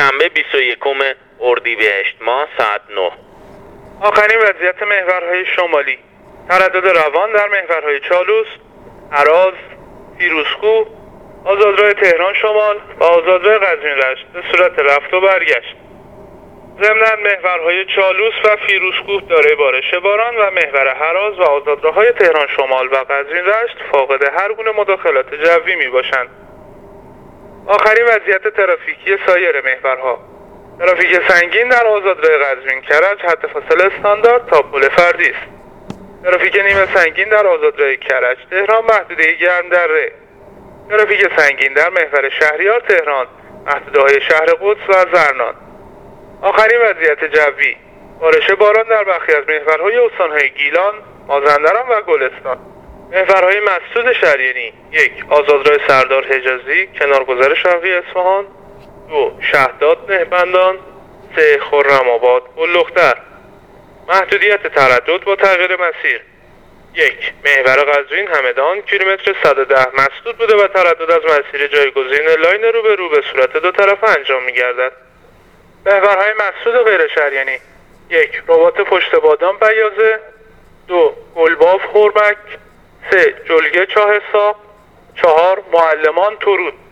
شنبه 21 اردیبهشت ماه ساعت 9. آخرین وضعیت محورهای شمالی: تردد روان در محورهای چالوس، هراز، فیروزکوه، آزادراه تهران شمال و آزادراه قزوین رشت به صورت رفت و برگشت. ضمناً محورهای چالوس و فیروزکوه دارای بارش باران و محور هراز و آزادراه‌های تهران شمال و قزوین رشت فاقد هر گونه مداخلات جوی می باشند. آخرین وضعیت ترافیکی سایر محورها: ترافیک سنگین در آزادراه قزوین کرج حد فاصله استاندارد تا پل فردی است. ترافیک نیمه سنگین در آزادراه کرج تهران محدوده گرم در ره. ترافیک سنگین در محور شهریار تهران محدوده‌های شهر قدس و زرنان. آخرین وضعیت جوی: بارش باران در برخی از محورهای استان‌های گیلان، مازندران و گلستان. محورهای مسدود شریعتی: 1. آزادراه سردار حجازی کنارگذر شرقی اصفهان، 2. شهداد نهبندان، 3. خرم‌آباد گل‌دختر. محدودیت تردد با تغییر مسیر: 1. محور قزوین همدان کیلومتر 110 مسدود بوده و تردد از مسیر جایگزین لاین رو به رو به صورت دو طرفه انجام می‌گردد. محورهای مسدود غیر شریعتی: 1. رباط پشت بادام بیازه، 2. گلباف هرمک، 3. جلگه چاه ساق، 4. معلمان تورود.